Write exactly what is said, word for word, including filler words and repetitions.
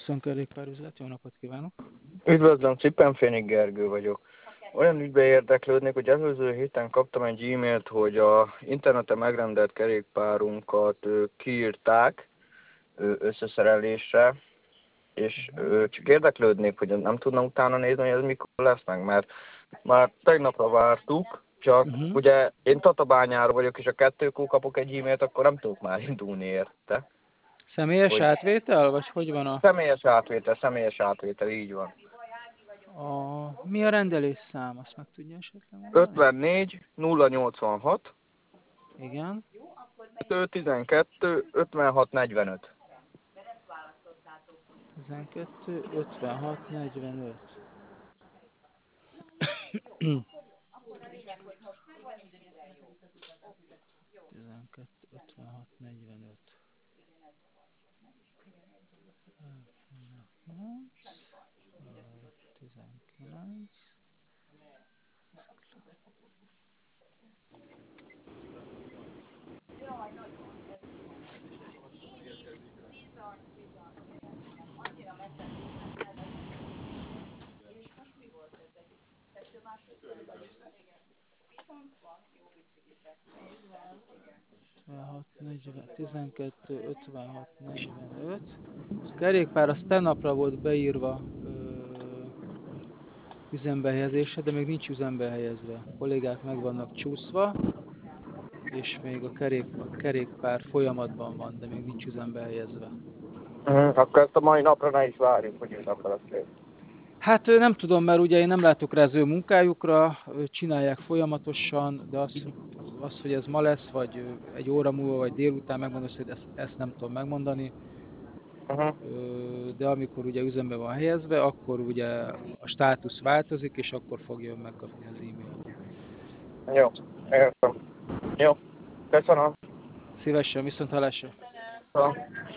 huszonkerékpárüzlet, jó napot kívánok! Üdvözlöm, Cippenfénig Gergő vagyok. Olyan ügybe érdeklődnék, hogy előző héten kaptam egy e-mailt, hogy a interneten megrendelt kerékpárunkat ö, kiírták ö, összeszerelésre, és ö, csak érdeklődnék, hogy nem tudna utána nézni, hogy ez mikor lesz meg, mert már tegnapra vártuk, csak Uh-huh. ugye én Tatabányáról vagyok, és a kettőkor kapok egy e-mailt, akkor nem tudok már indulni érte. Személyes Hogy- átvétel, vagy hogy van a... Személyes átvétel, személyes átvétel, így van. a... Mi a rendelés szám? Azt meg tudja esetleg mondani? ötvennégy nulla nyolcvanhat Igen. tizenkettő ötvenhat negyvenöt. tizenkettő ötvenhat negyvenöt. tizenkettő ötvenhat negyvenöt. tizenkilenc. ötvenhat negyven, tizenkettő ötvenhat negyvenöt. A kerékpár az tegnapra volt beírva ö, üzembe helyezésre, de még nincs üzembe helyezve. A kollégák meg vannak csúszva, és még a, kerék, a kerékpár folyamatban van, de még nincs üzembe helyezve. Uh-huh. Akkor ezt a mai napra ne is várjuk, hogy ő napra lesz kész. Hát ö, nem tudom, mert ugye én nem látok rá az ő munkájukra, ö, csinálják folyamatosan, de az, az, hogy ez ma lesz, vagy ö, egy óra múlva, vagy délután megmondom, hogy ezt, ezt nem tudom megmondani. Uh-huh. Ö, de amikor ugye üzembe van helyezve, akkor ugye a státusz változik, és akkor fogja megkapni az e-mailt. Jó, értem. Jó, köszönöm. Szívesen, viszont hallásra! Szóval.